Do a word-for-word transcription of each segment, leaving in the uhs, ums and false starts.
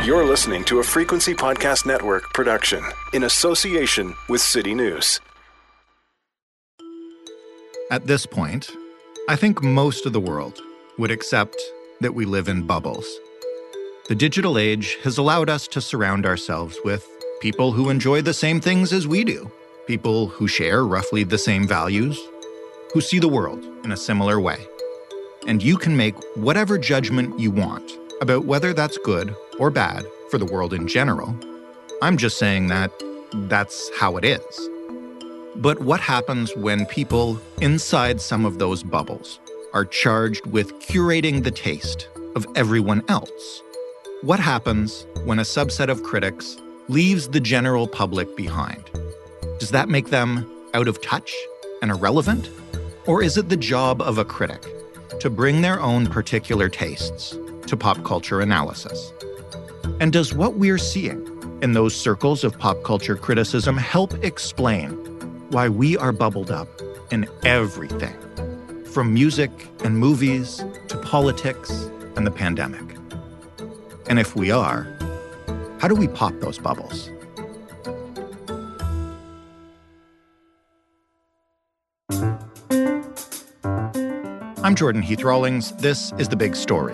You're listening to a Frequency Podcast Network production in association with City News. At this point, I think most of the world would accept that we live in bubbles. The digital age has allowed us to surround ourselves with people who enjoy the same things as we do, people who share roughly the same values, who see the world in a similar way. And you can make whatever judgment you want about whether that's good or bad for the world in general. I'm just saying that that's how it is. But what happens when people inside some of those bubbles are charged with curating the taste of everyone else? What happens when a subset of critics leaves the general public behind? Does that make them out of touch and irrelevant? Or is it the job of a critic to bring their own particular tastes to pop culture analysis? And does what we're seeing in those circles of pop culture criticism help explain why we are bubbled up in everything, from music and movies to politics and the pandemic? And if we are, how do we pop those bubbles? I'm Jordan Heath Rawlings. This is The Big Story.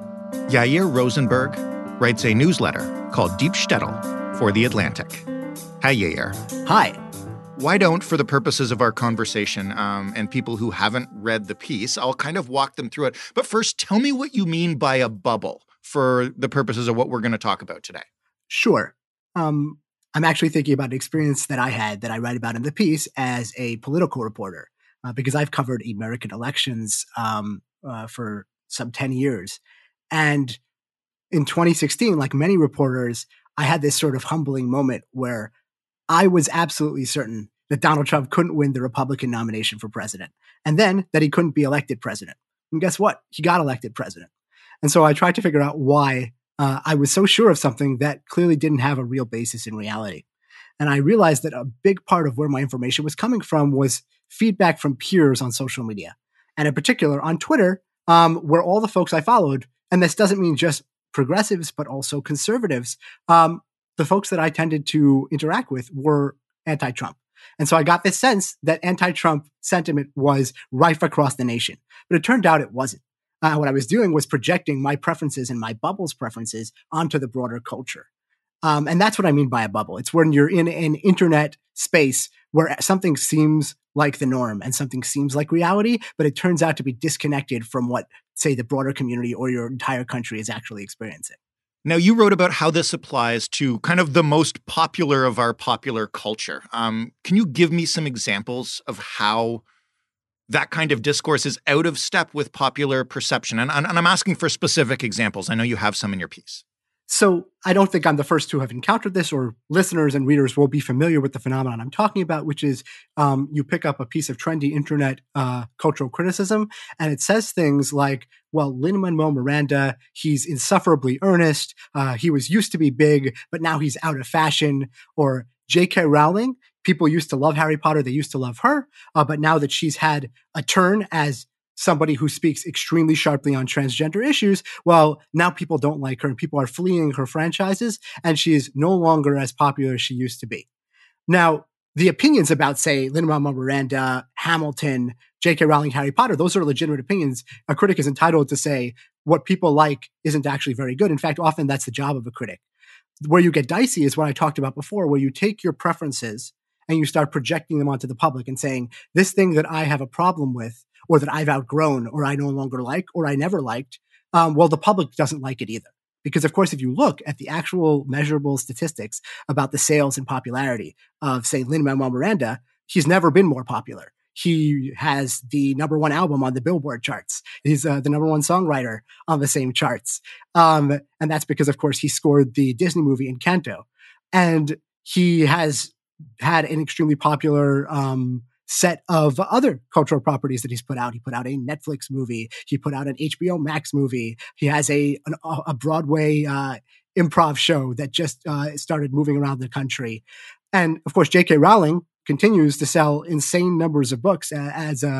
Yair Rosenberg writes a newsletter called Deep Shtetl for The Atlantic. Hi, Yair. Hi. Why don't, for the purposes of our conversation um, and people who haven't read the piece, I'll kind of walk them through it. But first, tell me what you mean by a bubble for the purposes of what we're going to talk about today. Sure. Um, I'm actually thinking about an experience that I had that I write about in the piece as a political reporter, uh, because I've covered American elections um, uh, for some ten years. And in twenty sixteen, like many reporters, I had this sort of humbling moment where I was absolutely certain that Donald Trump couldn't win the Republican nomination for president, and then that he couldn't be elected president. And guess what? He got elected president. And so I tried to figure out why uh, I was so sure of something that clearly didn't have a real basis in reality. And I realized that a big part of where my information was coming from was feedback from peers on social media, and in particular on Twitter, um, where all the folks I followed, and this doesn't mean just progressives, but also conservatives, um, the folks that I tended to interact with were anti-Trump. And so I got this sense that anti-Trump sentiment was rife across the nation. But it turned out it wasn't. Uh, what I was doing was projecting my preferences and my bubble's preferences onto the broader culture. Um, and that's what I mean by a bubble. It's when you're in an internet space where something seems like the norm and something seems like reality, but it turns out to be disconnected from what, say, the broader community or your entire country is actually experiencing. Now, you wrote about how this applies to kind of the most popular of our popular culture. Um, can you give me some examples of how that kind of discourse is out of step with popular perception? And, and, and I'm asking for specific examples. I know you have some in your piece. So I don't think I'm the first to have encountered this, or listeners and readers will be familiar with the phenomenon I'm talking about, which is um, you pick up a piece of trendy internet uh, cultural criticism, and it says things like, well, Lin-Manuel Miranda, he's insufferably earnest. Uh, he was used to be big, but now he's out of fashion. Or J K Rowling, people used to love Harry Potter. They used to love her. Uh, but now that she's had a turn as somebody who speaks extremely sharply on transgender issues, well, now people don't like her and people are fleeing her franchises, and she is no longer as popular as she used to be. Now, the opinions about, say, Lin-Manuel Miranda, Hamilton, J K Rowling, Harry Potter, those are legitimate opinions. A critic is entitled to say what people like isn't actually very good. In fact, often that's the job of a critic. Where you get dicey is what I talked about before, where you take your preferences and you start projecting them onto the public and saying, this thing that I have a problem with, or that I've outgrown, or I no longer like, or I never liked, um, well, the public doesn't like it either. Because, of course, if you look at the actual measurable statistics about the sales and popularity of, say, Lin-Manuel Miranda, he's never been more popular. He has the number one album on the Billboard charts. He's uh, the number one songwriter on the same charts. Um, and that's because, of course, he scored the Disney movie Encanto. And he has had an extremely popular um, set of other cultural properties that he's put out. He put out a Netflix movie. He put out an H B O Max movie. He has a an, a Broadway uh, improv show that just uh, started moving around the country. And of course, J K Rowling continues to sell insane numbers of books uh, as a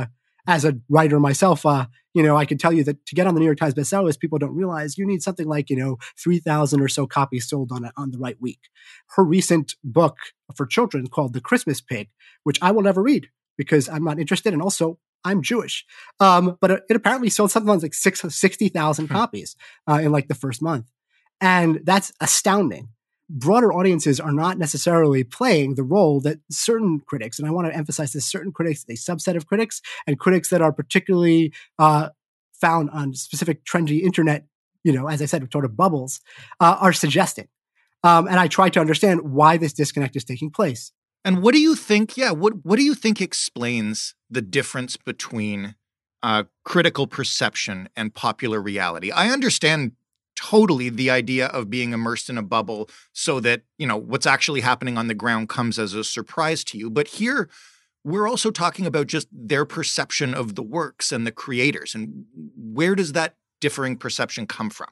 as a writer myself, uh, you know, I can tell you that to get on the New York Times bestseller list, people don't realize you need something like, you know, three thousand or so copies sold on a, on the right week. Her recent book for children called The Christmas Pig, which I will never read because I'm not interested. And also I'm Jewish. Um, but it, it apparently sold something like six, sixty thousand copies uh, in like the first month. And that's astounding. Broader audiences are not necessarily playing the role that certain critics, and I want to emphasize this, certain critics, a subset of critics, and critics that are particularly uh, found on specific trendy internet, you know, as I said, sort of bubbles, uh, are suggesting. Um, and I try to understand why this disconnect is taking place. And what do you think, yeah, what, what do you think explains the difference between uh, critical perception and popular reality? I understand totally the idea of being immersed in a bubble so that, you know, what's actually happening on the ground comes as a surprise to you. But here, we're also talking about just their perception of the works and the creators. And where does that differing perception come from?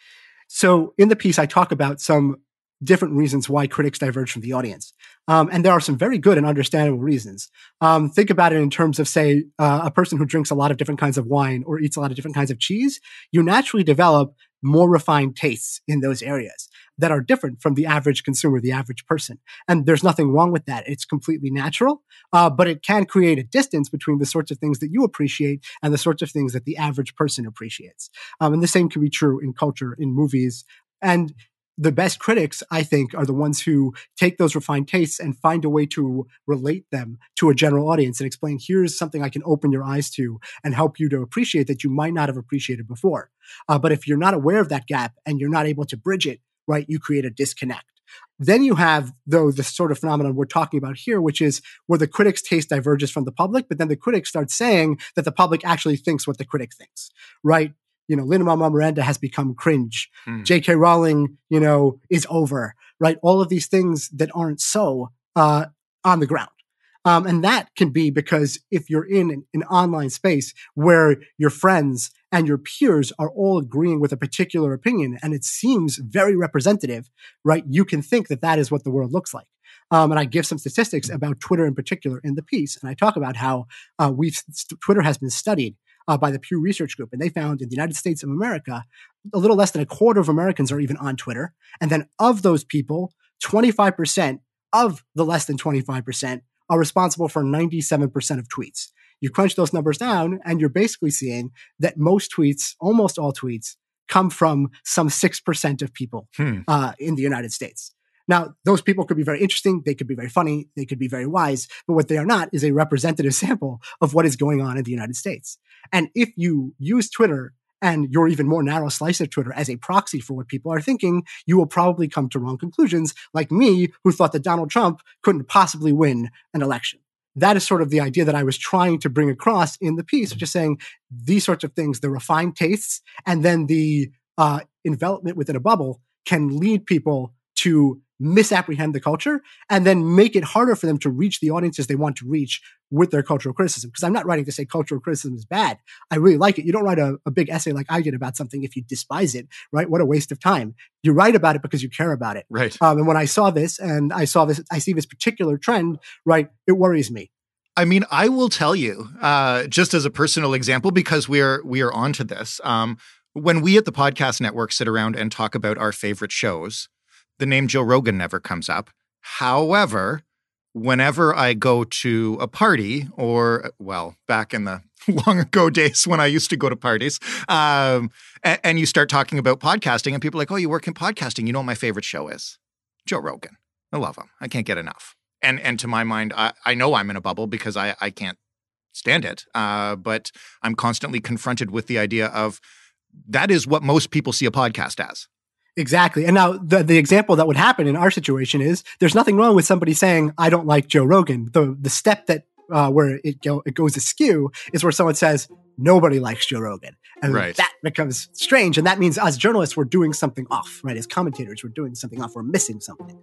So in the piece, I talk about some different reasons why critics diverge from the audience. Um, and there are some very good and understandable reasons. Um, think about it in terms of, say, uh, a person who drinks a lot of different kinds of wine or eats a lot of different kinds of cheese. You naturally develop more refined tastes in those areas that are different from the average consumer, the average person. And there's nothing wrong with that. It's completely natural, uh, but it can create a distance between the sorts of things that you appreciate and the sorts of things that the average person appreciates. Um, and the same can be true in culture, in movies. And the best critics, I think, are the ones who take those refined tastes and find a way to relate them to a general audience and explain, here's something I can open your eyes to and help you to appreciate that you might not have appreciated before. Uh, but if you're not aware of that gap and you're not able to bridge it, right, you create a disconnect. Then you have, though, the sort of phenomenon we're talking about here, which is where the critic's taste diverges from the public, but then the critic starts saying that the public actually thinks what the critic thinks, right? You know, Lin-Manuel Miranda has become cringe. Mm. J K Rowling, you know, is over, right? All of these things that aren't so uh, on the ground. Um, and that can be because if you're in an, an online space where your friends and your peers are all agreeing with a particular opinion and it seems very representative, right? You can think that that is what the world looks like. Um, and I give some statistics about Twitter in particular in the piece. And I talk about how uh, we've Twitter has been studied Uh, by the Pew Research Group. And they found in the United States of America, a little less than a quarter of Americans are even on Twitter. And then of those people, twenty-five percent of the less than twenty-five percent are responsible for ninety-seven percent of tweets. You crunch those numbers down and you're basically seeing that most tweets, almost all tweets, come from some six percent of people hmm. uh, in the United States. Now, those people could be very interesting. They could be very funny. They could be very wise. But what they are not is a representative sample of what is going on in the United States. And if you use Twitter and your even more narrow slice of Twitter as a proxy for what people are thinking, you will probably come to wrong conclusions, like me, who thought that Donald Trump couldn't possibly win an election. That is sort of the idea that I was trying to bring across in the piece, which is saying these sorts of things, the refined tastes, and then the uh, envelopment within a bubble can lead people to misapprehend the culture and then make it harder for them to reach the audiences they want to reach with their cultural criticism. Because I'm not writing to say cultural criticism is bad. I really like it. You don't write a, a big essay like I did about something if you despise it, right? What a waste of time. You write about it because you care about it. Right. Um, and when I saw this and I saw this, I see this particular trend, right? It worries me. I mean, I will tell you, uh, just as a personal example, because we're we are onto this. Um, when we at the Podcast Network sit around and talk about our favorite shows, the name Joe Rogan never comes up. However, whenever I go to a party or, well, back in the long ago days when I used to go to parties, um, and, and you start talking about podcasting and people are like, oh, you work in podcasting. You know what my favorite show is? Joe Rogan. I love him. I can't get enough. And and to my mind, I, I know I'm in a bubble because I, I can't stand it. Uh, but I'm constantly confronted with the idea of that is what most people see a podcast as. Exactly. And now the, the example that would happen in our situation is there's nothing wrong with somebody saying, I don't like Joe Rogan. The the step that uh, where it, go, it goes askew is where someone says, nobody likes Joe Rogan. And right. that becomes strange. And that means as journalists, we're doing something off, right? As commentators, we're doing something off. We're missing something.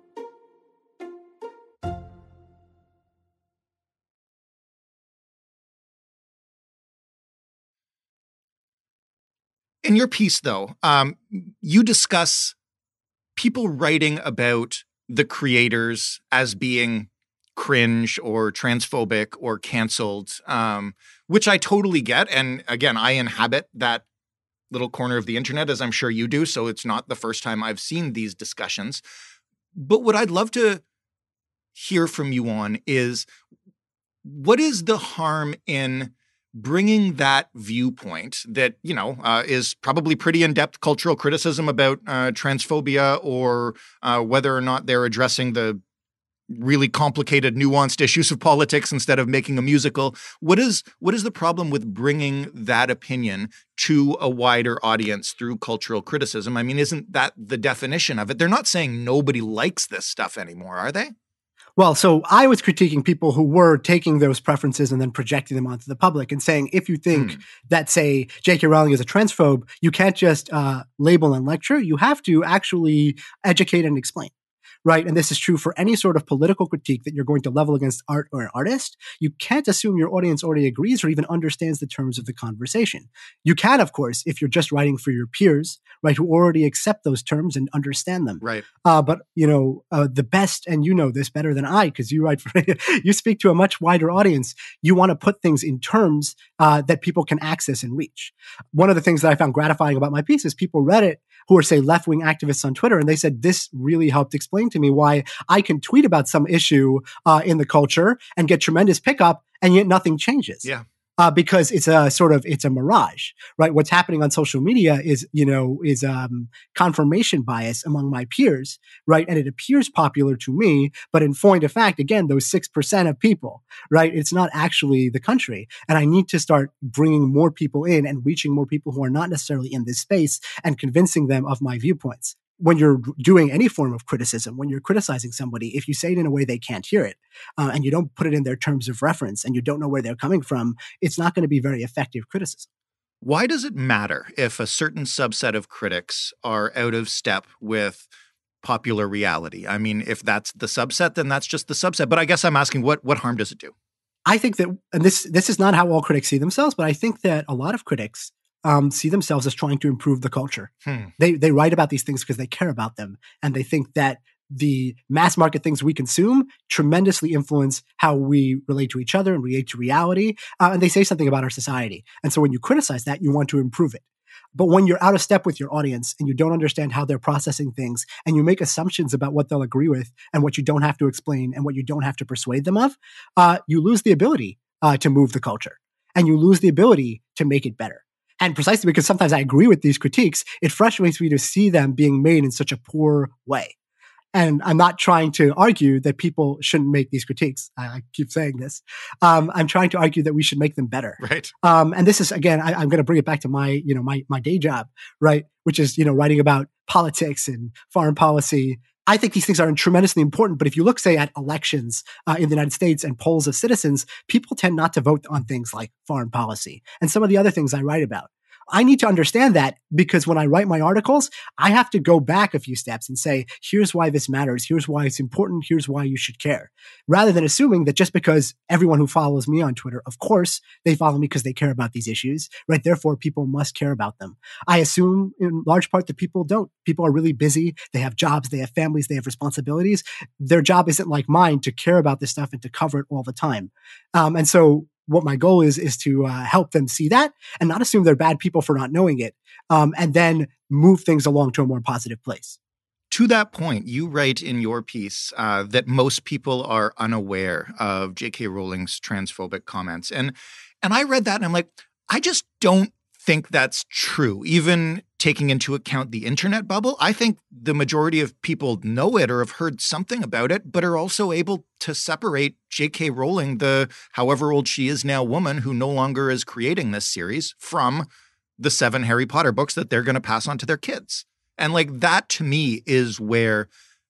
In your piece, though, um, you discuss people writing about the creators as being cringe or transphobic or canceled, um, which I totally get. And again, I inhabit that little corner of the internet, as I'm sure you do. So it's not the first time I've seen these discussions. But what I'd love to hear from you on is, what is the harm in bringing that viewpoint that, you know, uh, is probably pretty in-depth cultural criticism about uh, transphobia, or uh, whether or not they're addressing the really complicated, nuanced issues of politics instead of making a musical? What is what is the problem with bringing that opinion to a wider audience through cultural criticism? I mean, isn't that the definition of it? They're not saying nobody likes this stuff anymore, are they? Well, so I was critiquing people who were taking those preferences and then projecting them onto the public and saying, if you think mm. that, say, J K Rowling is a transphobe, you can't just uh, label and lecture. You have to actually educate and explain. Right. And this is true for any sort of political critique that you're going to level against art or an artist. You can't assume your audience already agrees or even understands the terms of the conversation. You can, of course, if you're just writing for your peers, right, who already accept those terms and understand them. Right. Uh, but, you know, uh, the best, and you know this better than I, because you write for, you speak to a much wider audience. You want to put things in terms uh, that people can access and reach. One of the things that I found gratifying about my piece is people read it who are, say, left-wing activists on Twitter, and they said, this really helped explain to me why I can tweet about some issue uh, in the culture and get tremendous pickup, and yet nothing changes. Yeah. Uh, because it's a sort of, it's a mirage, right? What's happening on social media is, you know, is um, confirmation bias among my peers, right? And it appears popular to me, but in point of fact, again, those six percent of people, right? It's not actually the country. And I need to start bringing more people in and reaching more people who are not necessarily in this space and convincing them of my viewpoints. When you're doing any form of criticism, when you're criticizing somebody, if you say it in a way they can't hear it, uh, and you don't put it in their terms of reference, and you don't know where they're coming from, it's not going to be very effective criticism. Why does it matter if a certain subset of critics are out of step with popular reality? I mean, if that's the subset, then that's just the subset. But I guess I'm asking, what what harm does it do? I think that, and this this is not how all critics see themselves, but I think that a lot of critics Um, see themselves as trying to improve the culture. Hmm. They they write about these things because they care about them, and they think that the mass market things we consume tremendously influence how we relate to each other and relate to reality, uh, and they say something about our society. And so when you criticize that, you want to improve it. But when you're out of step with your audience and you don't understand how they're processing things, and you make assumptions about what they'll agree with and what you don't have to explain and what you don't have to persuade them of, uh, you lose the ability uh, to move the culture, and you lose the ability to make it better. And precisely because sometimes I agree with these critiques, it frustrates me to see them being made in such a poor way. And I'm not trying to argue that people shouldn't make these critiques. I, I keep saying this. Um, I'm trying to argue that we should make them better. Right. Um, and this is, again, I, I'm going to bring it back to my, you know, my my day job, right? Which is, you know, writing about politics and foreign policy. I think these things are tremendously important. But if you look, say, at elections uh, in the United States and polls of citizens, people tend not to vote on things like foreign policy and some of the other things I write about. I need to understand that, because when I write my articles, I have to go back a few steps and say, here's why this matters. Here's why it's important. Here's why you should care. Rather than assuming that just because everyone who follows me on Twitter, of course, they follow me because they care about these issues, right? Therefore, people must care about them. I assume in large part that people don't. People are really busy. They have jobs. They have families. They have responsibilities. Their job isn't like mine to care about this stuff and to cover it all the time. Um, and so what my goal is, is to uh, help them see that and not assume they're bad people for not knowing it, um, and then move things along to a more positive place. To that point, you write in your piece uh, that most people are unaware of J K Rowling's transphobic comments. And, and I read that and I'm like, I just don't think that's true. Even taking into account the internet bubble, I think the majority of people know it or have heard something about it, but are also able to separate J K Rowling, the however old she is now woman who no longer is creating this series, from the seven Harry Potter books that they're going to pass on to their kids. And like that, to me, is where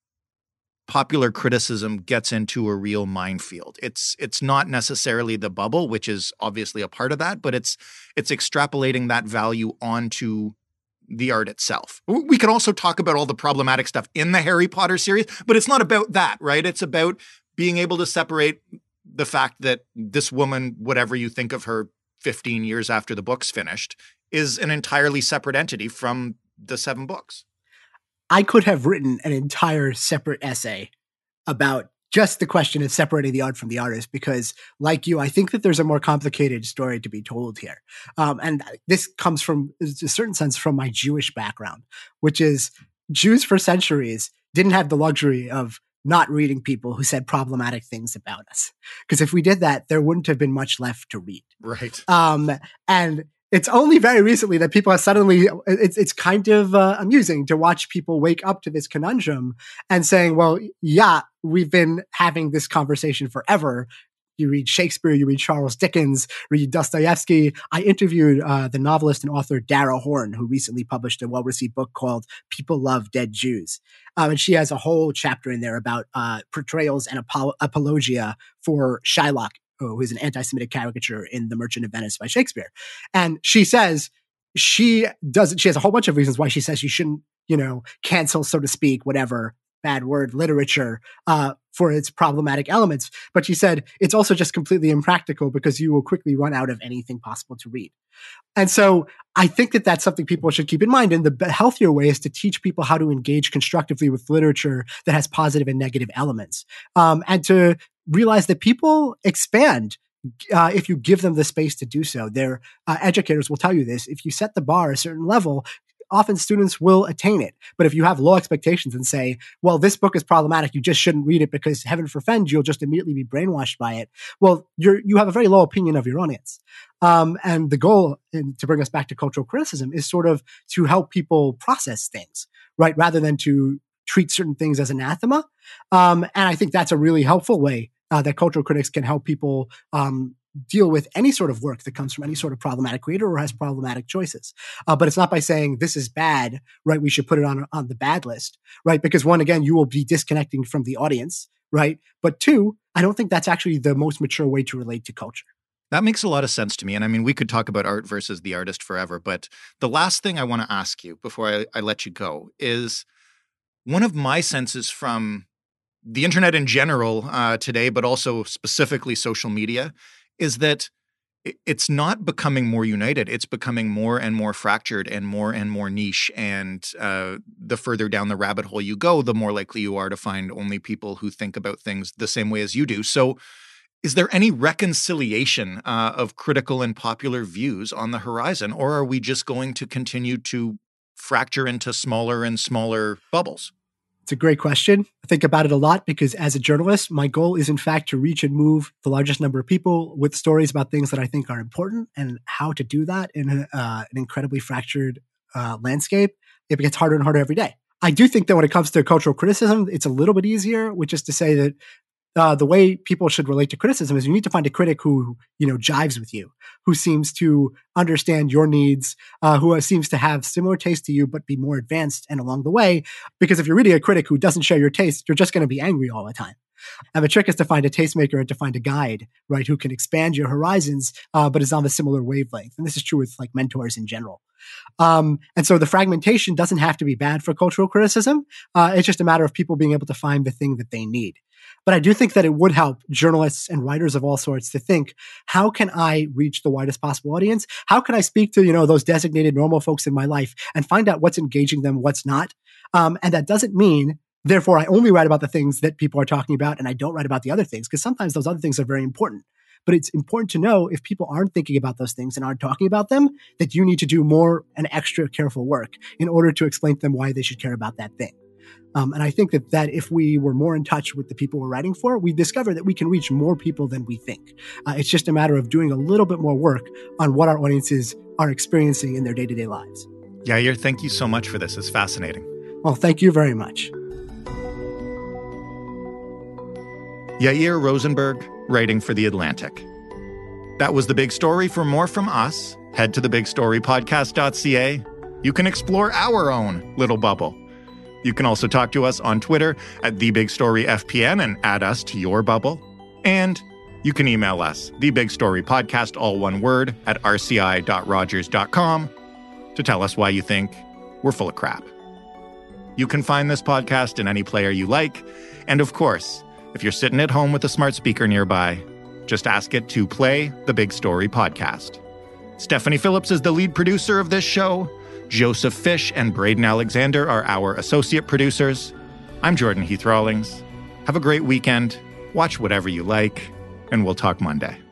popular criticism gets into a real minefield. It's it's not necessarily the bubble, which is obviously a part of that, but it's it's extrapolating that value onto the art itself. We can also talk about all the problematic stuff in the Harry Potter series, but it's not about that, right? It's about being able to separate the fact that this woman, whatever you think of her fifteen years after the book's finished, is an entirely separate entity from the seven books. I could have written an entire separate essay about just the question of separating the art from the artist, because like you, I think that there's a more complicated story to be told here. Um, and this comes from, in a certain sense, from my Jewish background, which is Jews for centuries didn't have the luxury of not reading people who said problematic things about us. Because if we did that, there wouldn't have been much left to read. Right. Um, and it's only very recently that people have suddenly, it's it's kind of uh, amusing to watch people wake up to this conundrum and saying, well, yeah, we've been having this conversation forever. You read Shakespeare, you read Charles Dickens, read Dostoevsky. I interviewed uh, the novelist and author Dara Horn, who recently published a well-received book called People Love Dead Jews. Um, and she has a whole chapter in there about uh, portrayals and apolo- apologia for Shylock, who is an anti-Semitic caricature in The Merchant of Venice by Shakespeare. And she says she doesn't, she has a whole bunch of reasons why she says you shouldn't, you know, cancel, so to speak, whatever, bad word, literature uh, for its problematic elements. But she said it's also just completely impractical because you will quickly run out of anything possible to read. And so I think that that's something people should keep in mind. And the healthier way is to teach people how to engage constructively with literature that has positive and negative elements. Um, and to realize that people expand uh, if you give them the space to do so. Their uh, educators will tell you this. If you set the bar a certain level, often students will attain it. But if you have low expectations and say, well, this book is problematic, you just shouldn't read it because heaven forfend, you'll just immediately be brainwashed by it. Well, you're, you have a very low opinion of your audience. Um, and the goal, in, to bring us back to cultural criticism, is sort of to help people process things, right? Rather than to treat certain things as anathema. Um, and I think that's a really helpful way uh, that cultural critics can help people um, deal with any sort of work that comes from any sort of problematic creator or has problematic choices. Uh, but it's not by saying this is bad, right? We should put it on, on the bad list, right? Because one, again, you will be disconnecting from the audience, right? But two, I don't think that's actually the most mature way to relate to culture. That makes a lot of sense to me. And I mean, we could talk about art versus the artist forever, but the last thing I want to ask you before I, I let you go is one of my senses from the internet in general uh, today, but also specifically social media, is that it's not becoming more united. It's becoming more and more fractured and more and more niche. And uh, the further down the rabbit hole you go, the more likely you are to find only people who think about things the same way as you do. So is there any reconciliation uh, of critical and popular views on the horizon? Or are we just going to continue to fracture into smaller and smaller bubbles? It's a great question. I think about it a lot because as a journalist, my goal is in fact to reach and move the largest number of people with stories about things that I think are important, and how to do that in a, uh, an incredibly fractured uh, landscape. It gets harder and harder every day. I do think that when it comes to cultural criticism, it's a little bit easier, which is to say that Uh, the way people should relate to criticism is you need to find a critic who, you know, jives with you, who seems to understand your needs, uh, who seems to have similar taste to you, but be more advanced and along the way. Because if you're reading a critic who doesn't share your taste, you're just going to be angry all the time. And the trick is to find a tastemaker and to find a guide, right, who can expand your horizons, uh, but is on the similar wavelength. And this is true with like mentors in general. Um, and so the fragmentation doesn't have to be bad for cultural criticism. Uh, it's just a matter of people being able to find the thing that they need. But I do think that it would help journalists and writers of all sorts to think, how can I reach the widest possible audience? How can I speak to, you know, those designated normal folks in my life and find out what's engaging them, what's not? Um, and that doesn't mean, therefore, I only write about the things that people are talking about and I don't write about the other things, because sometimes those other things are very important. But it's important to know if people aren't thinking about those things and aren't talking about them, that you need to do more and extra careful work in order to explain to them why they should care about that thing. Um, and I think that, that if we were more in touch with the people we're writing for, we discover that we can reach more people than we think. Uh, it's just a matter of doing a little bit more work on what our audiences are experiencing in their day-to-day lives. Yair, thank you so much for this. It's fascinating. Well, thank you very much. Yair Rosenberg, writing for The Atlantic. That was The Big Story. For more from us, head to the big story podcast dot c a. You can explore our own little bubble. You can also talk to us on Twitter at The Big Story F P N and add us to your bubble. And you can email us, The Big Story Podcast, all one word, at r c i dot rogers dot com to tell us why you think we're full of crap. You can find this podcast in any player you like. And of course, if you're sitting at home with a smart speaker nearby, just ask it to play The Big Story Podcast. Stephanie Phillips is the lead producer of this show. Joseph Fish and Braden Alexander are our associate producers. I'm Jordan Heath Rawlings. Have a great weekend. Watch whatever you like, and we'll talk Monday.